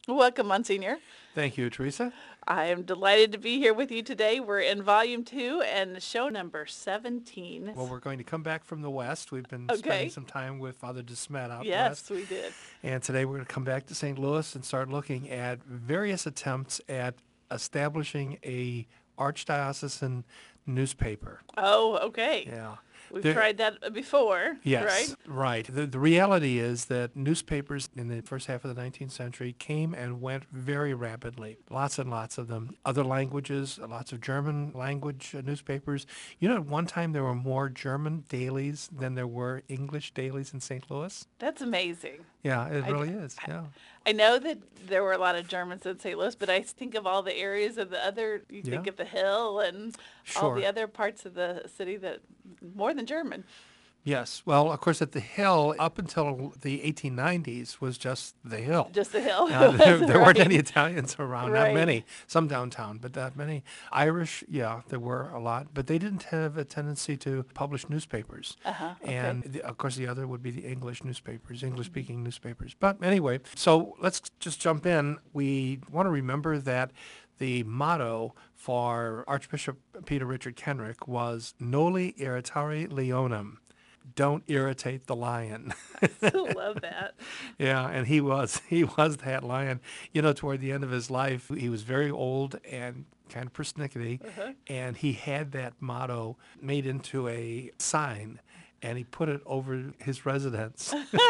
Welcome, Monsignor. Thank you, Teresa. I am delighted to be here with you today. We're in Volume 2 and show number 17. Well, we're going to come back from the West. We've been spending Okay. some time with Father DeSmet out West. Yes, we did. And today we're going to come back to St. Louis and start looking at various attempts at establishing a archdiocesan newspaper. Oh, okay. Yeah. We've There, tried that before, right? Yes, right. The reality is that newspapers in the first half of the 19th century came and went very rapidly. Lots and lots of them. Other languages, lots of German language newspapers. You know, at one time there were more German dailies than there were English dailies in St. Louis. That's amazing. Yeah, it I, really is. Yeah. I know that there were a lot of Germans in St. Louis, but I think of all the areas of the other, you Yeah. think of the Hill and all Sure. the other parts of the city that more than German. Yes. Well, of course, at the Hill, up until the 1890s, was just the Hill. Just the Hill. There weren't Right. any Italians around, not Right. many. Some downtown, but not many. Irish, yeah, there were a lot, but they didn't have a tendency to publish newspapers. Okay. And of course, the other would be the English newspapers, English-speaking newspapers. But anyway, so let's just jump in. We want to remember that the motto for Archbishop Peter Richard Kenrick was "Noli irritare leonem." Don't irritate the lion. Still love that. Yeah, and he was that lion. You know, toward the end of his life, he was very old and kind of persnickety, and he had that motto made into a sign, and he put it over his residence.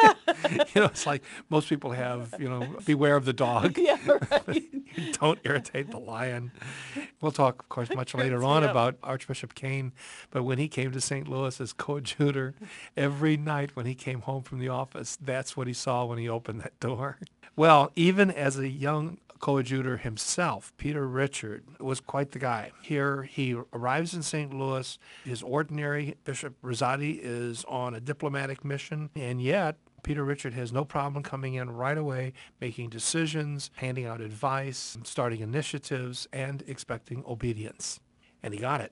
It's like most people have, beware of the dog. Yeah, right. Don't irritate the lion. We'll talk, of course, much later on Yeah. about Archbishop Kane, but when he came to St. Louis as coadjutor, every night when he came home from the office, that's what he saw when he opened that door. Well, even as a young coadjutor himself, Peter Richard was quite the guy. Here he arrives in St. Louis. His ordinary Bishop Rosati is on a diplomatic mission, and yet Peter Richard has no problem coming in right away, making decisions, handing out advice, starting initiatives, and expecting obedience. And he got it.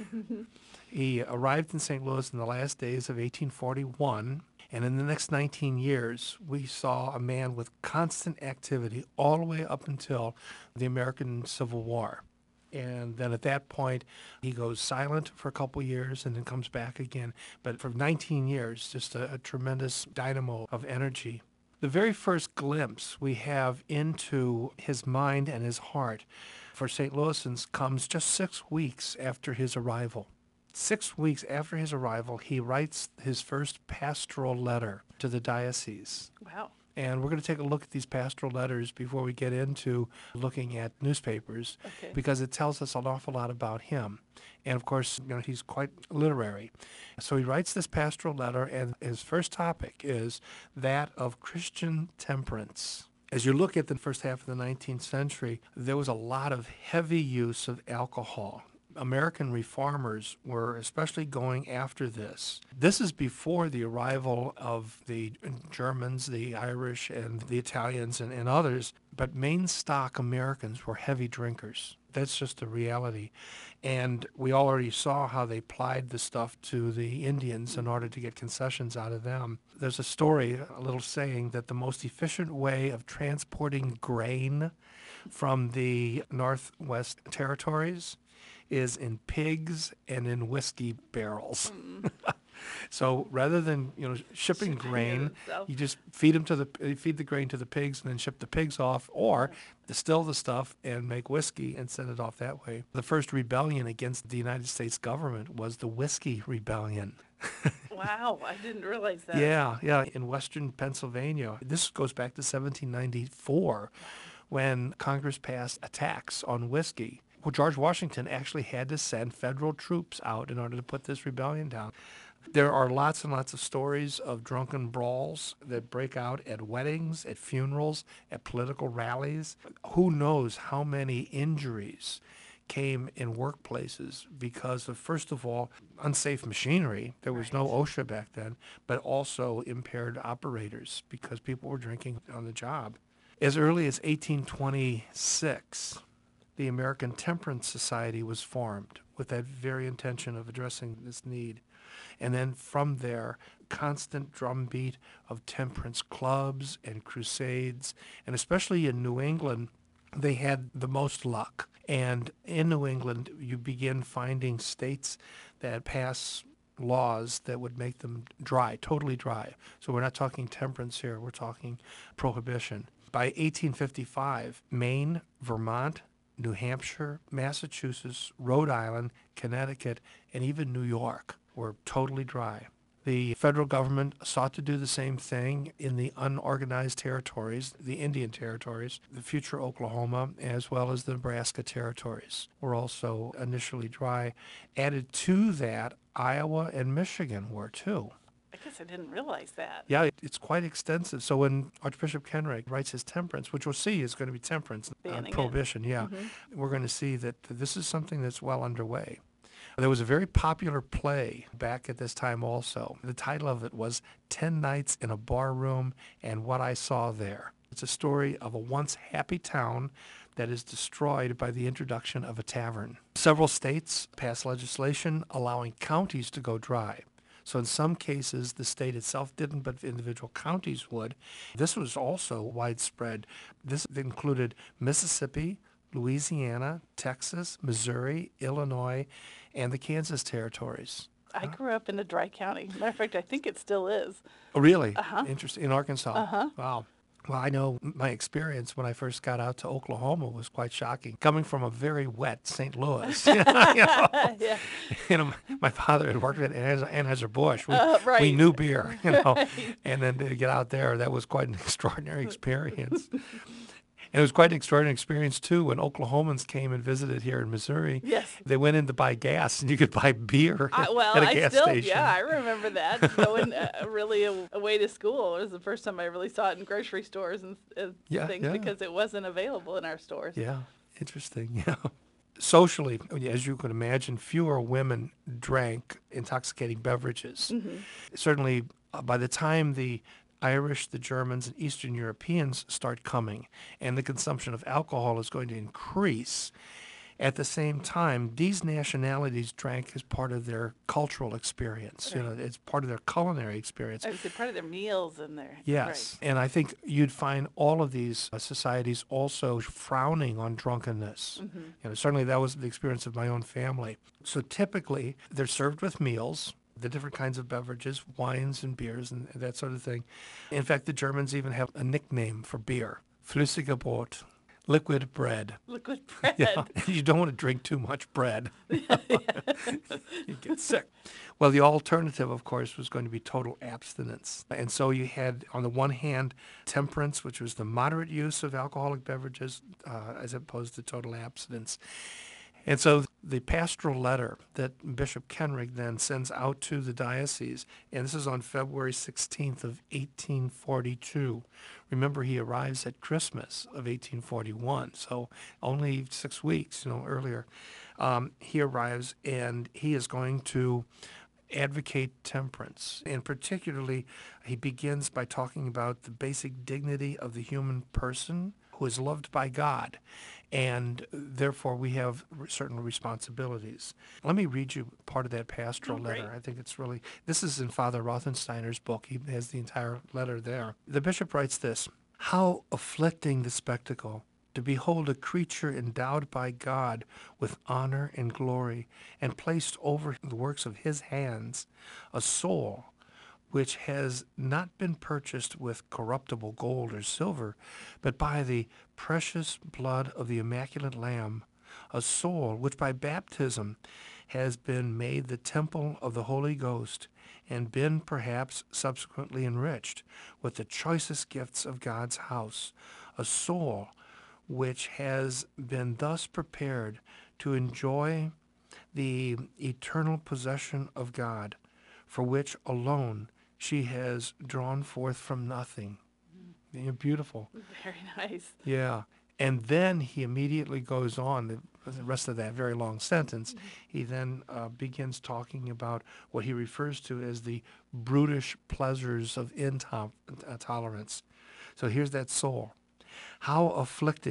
He arrived in St. Louis in the last days of 1841, and in the next 19 years, we saw a man with constant activity all the way up until the American Civil War. And then at that point, he goes silent for a couple years and then comes back again. But for 19 years, just a tremendous dynamo of energy. The very first glimpse we have into his mind and his heart for St. Louisans comes just 6 weeks after his arrival. 6 weeks after his arrival, he writes his first pastoral letter to the diocese. Wow. And we're going to take a look at these pastoral letters before we get into looking at newspapers, Okay. because it tells us an awful lot about him. And of course, he's quite literary. So he writes this pastoral letter, and his first topic is that of Christian temperance. As you look at the first half of the 19th century, there was a lot of heavy use of alcohol. American reformers were especially going after this. This is before the arrival of the Germans, the Irish, and the Italians, and others, but main stock Americans were heavy drinkers. That's just the reality. And we already saw how they plied the stuff to the Indians in order to get concessions out of them. There's a story, a little saying, that the most efficient way of transporting grain from the Northwest Territories is in pigs and in whiskey barrels. So rather than shipping grain, you just feed the grain to the pigs and then ship the pigs off, or distill the stuff and make whiskey and send it off that way. The first rebellion against the United States government was the Whiskey Rebellion. Wow, I didn't realize that. Yeah, in western Pennsylvania. This goes back to 1794 when Congress passed a tax on whiskey. Well, George Washington actually had to send federal troops out in order to put this rebellion down. There are lots and lots of stories of drunken brawls that break out at weddings, at funerals, at political rallies. Who knows how many injuries came in workplaces because of, first of all, unsafe machinery. There was no OSHA back then, but also impaired operators because people were drinking on the job. As early as 1826, the American Temperance Society was formed with that very intention of addressing this need. And then from there, constant drumbeat of temperance clubs and crusades, and especially in New England, they had the most luck. And in New England, you begin finding states that pass laws that would make them dry, totally dry. So we're not talking temperance here, we're talking prohibition. By 1855, Maine, Vermont, New Hampshire, Massachusetts, Rhode Island, Connecticut, and even New York were totally dry. The federal government sought to do the same thing in the unorganized territories, the Indian territories. The future Oklahoma, as well as the Nebraska territories, were also initially dry. Added to that, Iowa and Michigan were too. I guess I didn't realize that. Yeah, it's quite extensive. So when Archbishop Kenrick writes his temperance, which we'll see is going to be temperance, Banning it. prohibition, we're going to see that this is something that's well underway. There was a very popular play back at this time also. The title of it was 10 Nights in a Bar Room and What I Saw There. It's a story of a once happy town that is destroyed by the introduction of a tavern. Several states passed legislation allowing counties to go dry. So in some cases, the state itself didn't, but individual counties would. This was also widespread. This included Mississippi, Louisiana, Texas, Missouri, Illinois, and the Kansas territories. I grew up in a dry county. Matter of fact, I think it still is. Oh, really? Uh-huh. Interesting. In Arkansas? Uh-huh. Wow. Well, I know my experience when I first got out to Oklahoma was quite shocking. Coming from a very wet St. Louis, Yeah. My father had worked at Anheuser-Busch. Right. We knew beer, Right. and then to get out there, that was quite an extraordinary experience. And it was quite an extraordinary experience, too, when Oklahomans came and visited here in Missouri. Yes. They went in to buy gas, and you could buy beer Well, at a gas station. Yeah, I remember that. Going really away to school. It was the first time I really saw it in grocery stores and things because it wasn't available in our stores. Yeah, interesting. Yeah. Socially, as you can imagine, fewer women drank intoxicating beverages. Mm-hmm. Certainly, by the time the Irish, the Germans, and Eastern Europeans start coming, and the consumption of alcohol is going to increase. At the same time, these nationalities drank as part of their cultural experience. Right. It's part of their culinary experience. I would say part of their meals and their Yes, and I think you'd find all of these societies also frowning on drunkenness. Mm-hmm. Certainly that was the experience of my own family. So typically, they're served with meals, the different kinds of beverages, wines and beers and that sort of thing. In fact, the Germans even have a nickname for beer, Flüssige Brot, liquid bread. Liquid bread. Yeah, you don't want to drink too much bread. You get sick. Well, the alternative, of course, was going to be total abstinence. And so you had, on the one hand, temperance, which was the moderate use of alcoholic beverages, as opposed to total abstinence. And so the pastoral letter that Bishop Kenrick then sends out to the diocese, and this is on February 16th of 1842. Remember, he arrives at Christmas of 1841, so only 6 weeks, earlier. He arrives, and he is going to advocate temperance. And particularly, he begins by talking about the basic dignity of the human person who is loved by God. And therefore, we have certain responsibilities. Let me read you part of that pastoral letter. I think it's really, this is in Father Rothensteiner's book. He has the entire letter there. The bishop writes this: "How afflicting the spectacle to behold a creature endowed by God with honor and glory and placed over the works of his hands, a soul which has not been purchased with corruptible gold or silver, but by the precious blood of the immaculate Lamb, a soul which by baptism has been made the temple of the Holy Ghost and been perhaps subsequently enriched with the choicest gifts of God's house, a soul which has been thus prepared to enjoy the eternal possession of God, for which alone she has drawn forth from nothing." Beautiful. Very nice. Yeah. And then he immediately goes on, the rest of that very long sentence, he then begins talking about what he refers to as the brutish pleasures of intolerance. So here's that soul. "How afflicting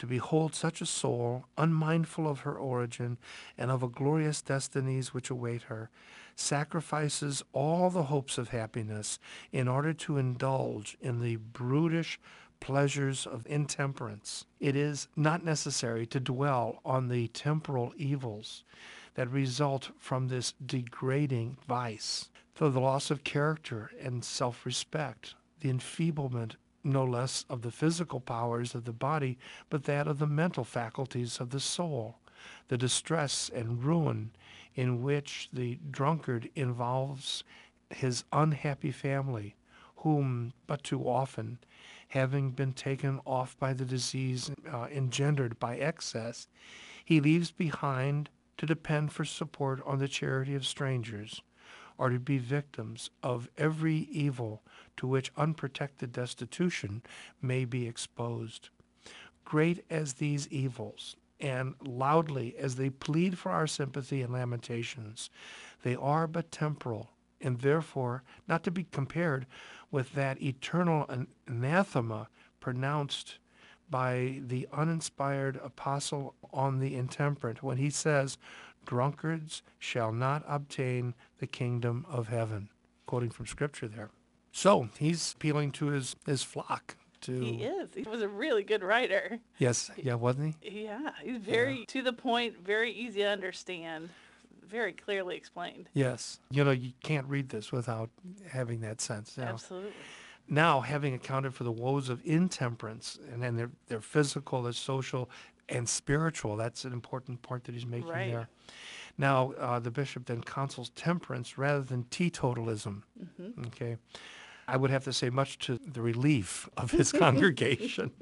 to behold such a soul, unmindful of her origin and of a glorious destinies which await her, sacrifices all the hopes of happiness in order to indulge in the brutish pleasures of intemperance. It is not necessary to dwell on the temporal evils that result from this degrading vice, though the loss of character and self-respect, the enfeeblement no less of the physical powers of the body, but that of the mental faculties of the soul, the distress and ruin in which the drunkard involves his unhappy family, whom but too often, having been taken off by the disease engendered by excess, he leaves behind to depend for support on the charity of strangers, or to be victims of every evil to which unprotected destitution may be exposed. Great as these evils, and loudly as they plead for our sympathy and lamentations, they are but temporal, and therefore not to be compared with that eternal anathema pronounced by the uninspired apostle on the intemperate when he says, "Drunkards shall not obtain the kingdom of heaven," quoting from Scripture there. So he's appealing to his flock. He is. He was a really good writer. Yes, yeah, wasn't he? Yeah, he's very to the point, very easy to understand, very clearly explained. Yes. You can't read this without having that sense. Absolutely. Now, having accounted for the woes of intemperance, and then their physical, their social, and spiritual, that's an important point that he's making there. Now, the bishop then counsels temperance rather than teetotalism. Mm-hmm. Okay. I would have to say, much to the relief of his congregation.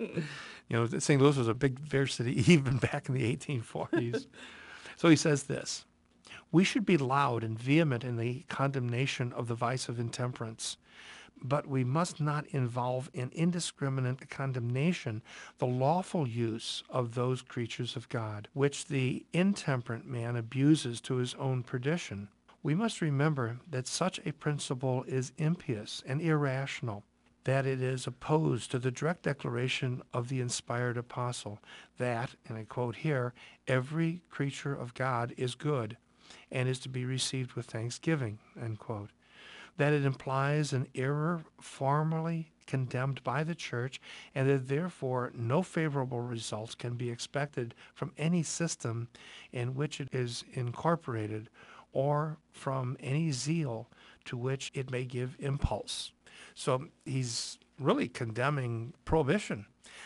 St. Louis was a big fair city even back in the 1840s. So he says this: "We should be loud and vehement in the condemnation of the vice of intemperance, but we must not involve in indiscriminate condemnation the lawful use of those creatures of God, which the intemperate man abuses to his own perdition. We must remember that such a principle is impious and irrational, that it is opposed to the direct declaration of the inspired apostle that, and I quote here, every creature of God is good and is to be received with thanksgiving," end quote. That it implies an error formally condemned by the church, and that therefore no favorable results can be expected from any system in which it is incorporated, or from any zeal to which it may give impulse. So he's really condemning prohibition.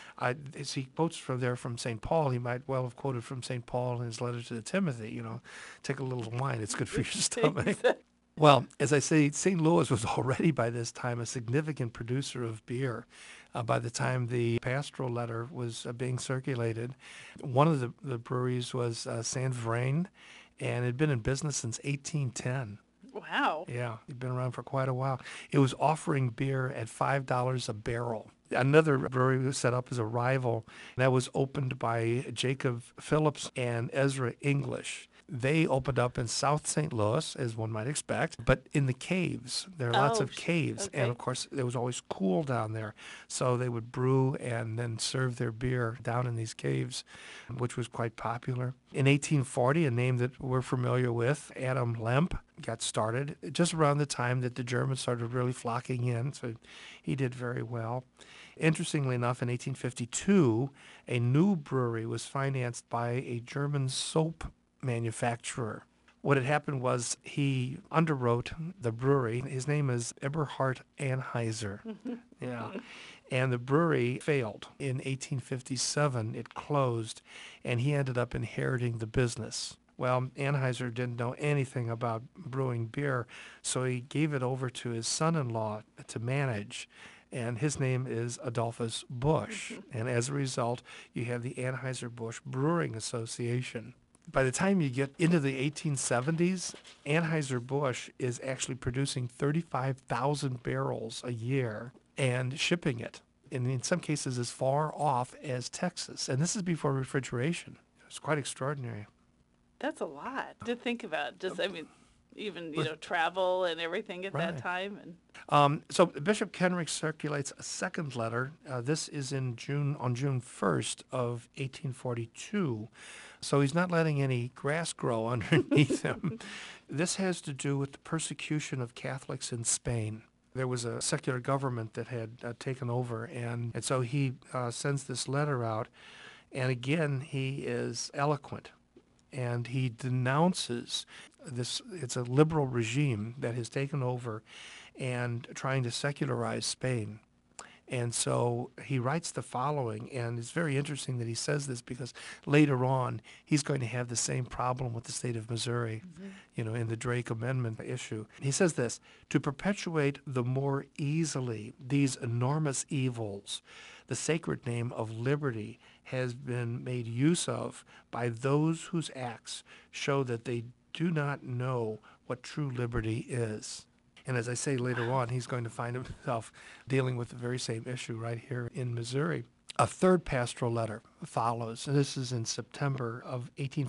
As he quotes from St. Paul, he might well have quoted from St. Paul in his letter to Timothy, take a little wine, it's good for your stomach. Well, as I say, St. Louis was already by this time a significant producer of beer. By the time the pastoral letter was being circulated, one of the breweries was Saint Vrain, and it had been in business since 1810. Wow. Yeah, it'd been around for quite a while. It was offering beer at $5 a barrel. Another brewery was set up as a rival, and that was opened by Jacob Phillips and Ezra English. They opened up in South St. Louis, as one might expect, but in the caves. There are lots of caves, and of course, it was always cool down there. So they would brew and then serve their beer down in these caves, which was quite popular. In 1840, a name that we're familiar with, Adam Lemp, got started just around the time that the Germans started really flocking in, so he did very well. Interestingly enough, in 1852, a new brewery was financed by a German soap manufacturer. What had happened was he underwrote the brewery. His name is Eberhard Anheuser. Yeah. And the brewery failed. In 1857, it closed, and he ended up inheriting the business. Well, Anheuser didn't know anything about brewing beer, so he gave it over to his son-in-law to manage. And his name is Adolphus Busch. And as a result, you have the Anheuser-Busch Brewing Association. By the time you get into the 1870s, Anheuser-Busch is actually producing 35,000 barrels a year and shipping it, and in some cases as far off as Texas. And this is before refrigeration. It's quite extraordinary. That's a lot to think about. even travel and everything at that time. And so Bishop Kenrick circulates a second letter. This is on June 1st of 1842. So he's not letting any grass grow underneath him. This has to do with the persecution of Catholics in Spain. There was a secular government that had taken over, and so he sends this letter out. And again, he is eloquent, and he denounces this. It's a liberal regime that has taken over and trying to secularize Spain. And so he writes the following, and it's very interesting that he says this because later on he's going to have the same problem with the state of Missouri, in the Drake Amendment issue. He says this: to perpetuate the more easily these enormous evils, the sacred name of liberty has been made use of by those whose acts show that they do not know what true liberty is. And as I say later on, he's going to find himself dealing with the very same issue right here in Missouri. A third pastoral letter follows, and this is in September of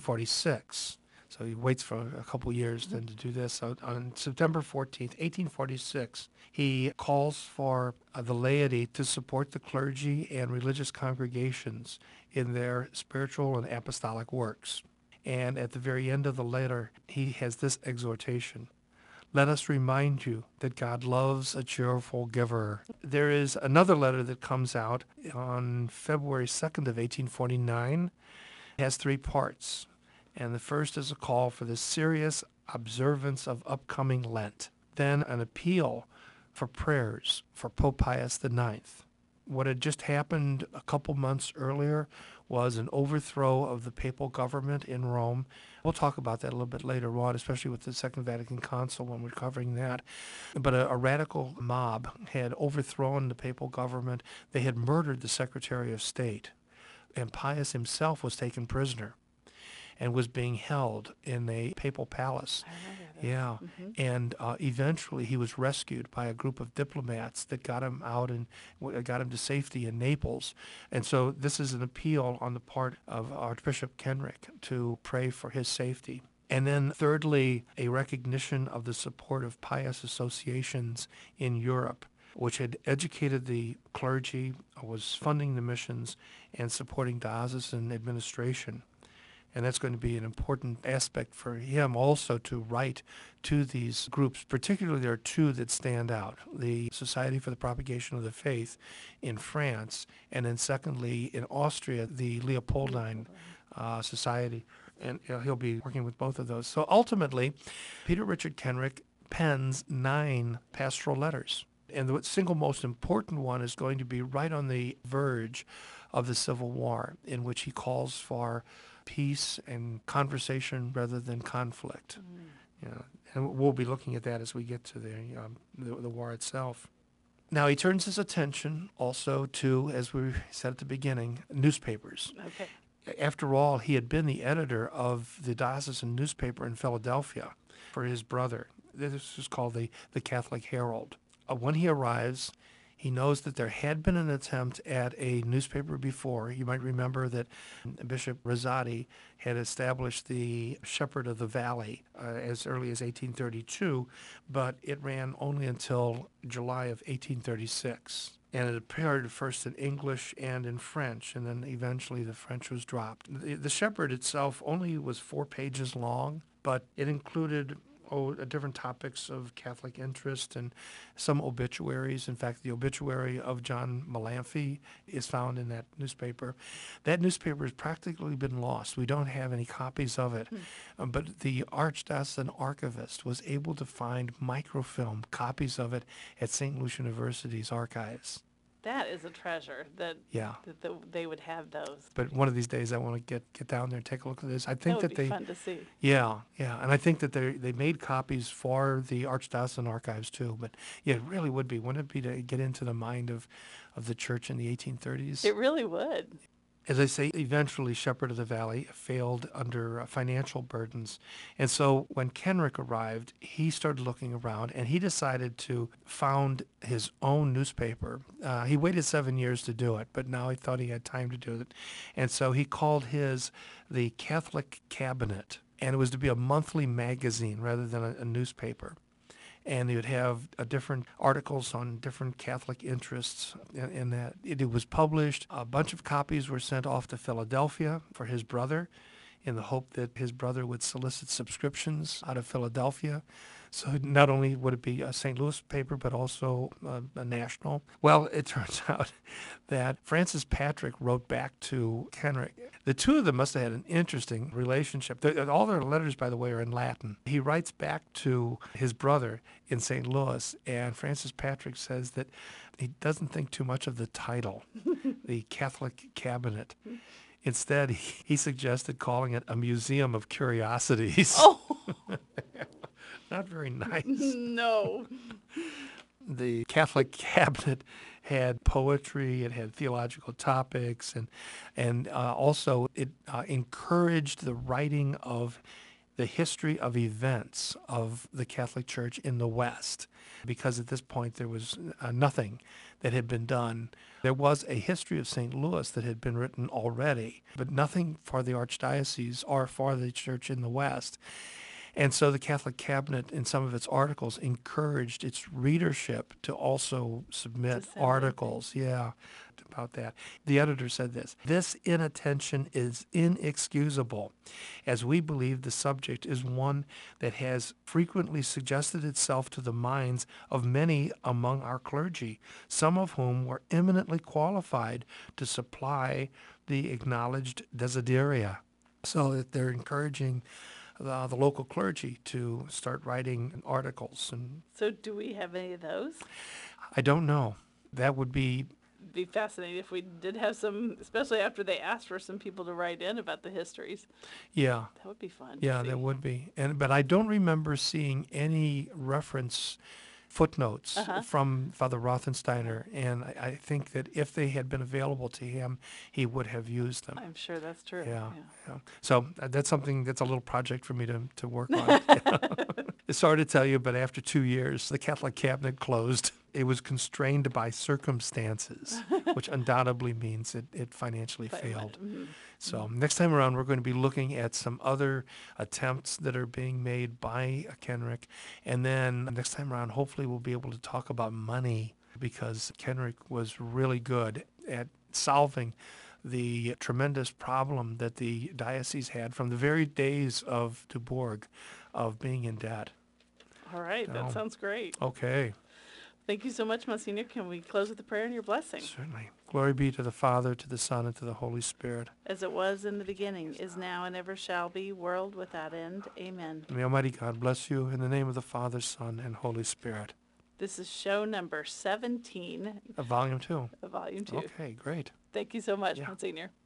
1846. So he waits for a couple years then to do this. So on September 14th, 1846, he calls for the laity to support the clergy and religious congregations in their spiritual and apostolic works. And at the very end of the letter, he has this exhortation: let us remind you that God loves a cheerful giver. There is another letter that comes out on February 2nd of 1849. It has 3 parts. And the first is a call for the serious observance of upcoming Lent. Then an appeal for prayers for Pope Pius IX. What had just happened a couple months earlier was an overthrow of the papal government in Rome. We'll talk about that a little bit later on, especially with the Second Vatican Council when we're covering that. But a radical mob had overthrown the papal government. They had murdered the Secretary of State. And Pius himself was taken prisoner and was being held in a papal palace. I remember that. Yeah. And eventually he was rescued by a group of diplomats that got him out and got him to safety in Naples. And so this is an appeal on the part of Archbishop Kenrick to pray for his safety. And then thirdly, a recognition of the support of pious associations in Europe, which had educated the clergy, was funding the missions, and supporting diocesan administration. And that's going to be an important aspect for him also to write to these groups. Particularly, there are 2 that stand out: the Society for the Propagation of the Faith in France, and then secondly, in Austria, the Leopoldine Society. And he'll be working with both of those. So ultimately, Peter Richard Kenrick pens 9 pastoral letters. And the single most important one is going to be right on the verge of the Civil War, in which he calls for peace and conversation rather than conflict. And we'll be looking at that as we get to the war itself. Now he turns his attention also to, as we said at the beginning, newspapers. Okay. After all, he had been the editor of the diocesan newspaper in Philadelphia for his brother. This is called the Catholic Herald. When he arrives, he knows that there had been an attempt at a newspaper before. You might remember that Bishop Rosati had established the Shepherd of the Valley as early as 1832, but it ran only until July of 1836. And it appeared first in English and in French, and then eventually the French was dropped. The Shepherd itself only was 4 pages long, but it included different topics of Catholic interest and some obituaries. In fact, the obituary of John Malamphy is found in that newspaper. That newspaper has practically been lost. We don't have any copies of it. But the Archdiocesan archivist was able to find microfilm copies of it at St. Lucia University's archives. That is a treasure that they would have those. But one of these days I want to get down there and take a look at this. I think that would be fun to see. Yeah, and I think that they made copies for the Archdiocesan archives too. But yeah, it really would be. Wouldn't it be to get into the mind of the church in the 1830s? It really would. As I say, eventually Shepherd of the Valley failed under financial burdens. And so when Kenrick arrived, he started looking around and he decided to found his own newspaper. He waited 7 years to do it, but now he thought he had time to do it. And so he called his the Catholic Cabinet. And it was to be a monthly magazine rather than a newspaper. And it would have different articles on different Catholic interests in that. It was published. A bunch of copies were sent off to Philadelphia for his brother in the hope that his brother would solicit subscriptions out of Philadelphia. So not only would it be a St. Louis paper, but also a national. Well, it turns out that Francis Patrick wrote back to Kenrick. The two of them must have had an interesting relationship. All their letters, by the way, are in Latin. He writes back to his brother in St. Louis, and Francis Patrick says that he doesn't think too much of the title, the Catholic Cabinet. Instead, he suggested calling it a museum of curiosities. Oh. Not very nice. No. The Catholic Cabinet had poetry, it had theological topics, and also it encouraged the writing of the history of events of the Catholic Church in the West, because at this point there was nothing that had been done. There was a history of St. Louis that had been written already, but nothing for the Archdiocese or for the Church in the West. And so the Catholic Cabinet, in some of its articles, encouraged its readership to also submit articles. Yeah, about that. The editor said this inattention is inexcusable, as we believe the subject is one that has frequently suggested itself to the minds of many among our clergy, some of whom were eminently qualified to supply the acknowledged desideria. So that they're encouraging the local clergy to start writing articles. And so do we have any of those? I don't know. That would be fascinating if we did have some, especially after they asked for some people to write in about the histories. Yeah. That would be fun. Yeah, that would be. But I don't remember seeing any reference footnotes from Father Rothensteiner, and I think that if they had been available to him, he would have used them. I'm sure that's true. Yeah. So that's something that's a little project for me to work on. It's hard to tell you, but after 2 years, the Catholic Cabinet closed. It was constrained by circumstances, which undoubtedly means it financially failed. Mm-hmm. So next time around, we're going to be looking at some other attempts that are being made by Kenrick. And then next time around, hopefully we'll be able to talk about money, because Kenrick was really good at solving the tremendous problem that the diocese had from the very days of Dubourg of being in debt. All right, that sounds great. Okay. Thank you so much, Monsignor. Can we close with a prayer and your blessing? Certainly. Glory be to the Father, to the Son, and to the Holy Spirit. As it was in the beginning, is now, and ever shall be, world without end. Amen. May Almighty God bless you in the name of the Father, Son, and Holy Spirit. This is show number 17. Volume 2. Volume 2. Okay, great. Thank you so much, Monsignor.